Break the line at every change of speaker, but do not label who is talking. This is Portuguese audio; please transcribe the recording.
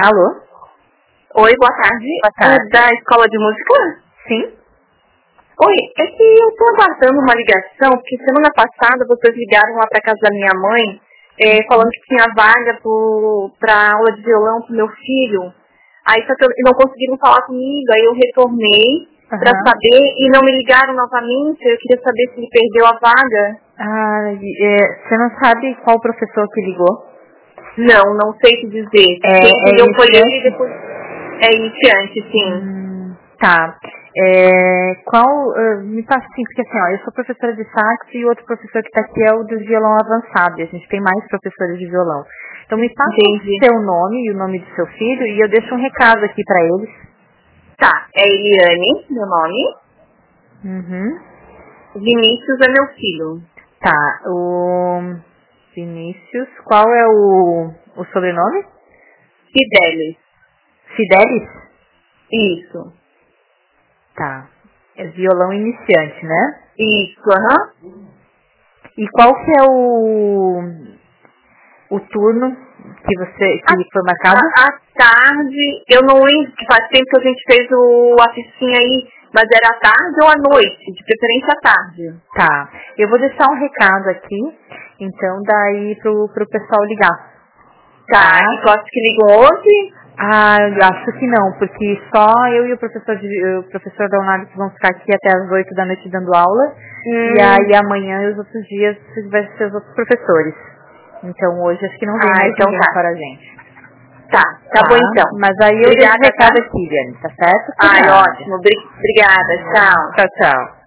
Alô?
Oi, boa tarde.
Boa tarde.
Da escola de música?
Sim?
Oi, é que eu tô aguardando uma ligação, porque semana passada vocês ligaram lá pra casa da minha mãe, falando que tinha vaga pra aula de violão pro meu filho. Aí só que não conseguiram falar comigo, aí eu retornei pra saber e não me ligaram novamente. Eu queria saber se ele perdeu a vaga.
Você não sabe qual professor que ligou?
Não sei te dizer. Quem ligou foi ele e depois... É iniciante, sim.
Tá. Me passa assim, porque assim, ó, eu sou professora de sax e o outro professor que tá aqui é o do violão avançado, e a gente tem mais professores de violão. Então me passa o seu nome e o nome do seu filho e eu deixo um recado aqui pra eles.
Tá, é Eliane, meu nome. Vinícius é meu filho.
Tá, o Vinícius, qual é o sobrenome?
Fidelis.
Fidelis?
Isso.
Tá. É violão iniciante, né?
Isso,
E qual que é o turno que foi marcado?
À tarde, eu não lembro, faz tempo que a gente fez a ficinha aí, mas era à tarde ou à noite, de preferência à tarde.
Tá. Eu vou deixar um recado aqui, então daí pro pessoal ligar.
Tá, e tu acha que ligou hoje?
Eu acho que não, porque só eu e o professor Leonardo que vão ficar aqui até as 8 da noite dando aula. E aí amanhã e os outros dias vai ser os outros professores. Então hoje acho que não vem mais ninguém para a gente.
Tá bom então.
Mas aí eu deixo o recado aqui, Liane, tá certo?
Ótimo. Obrigada, tchau.
Tchau.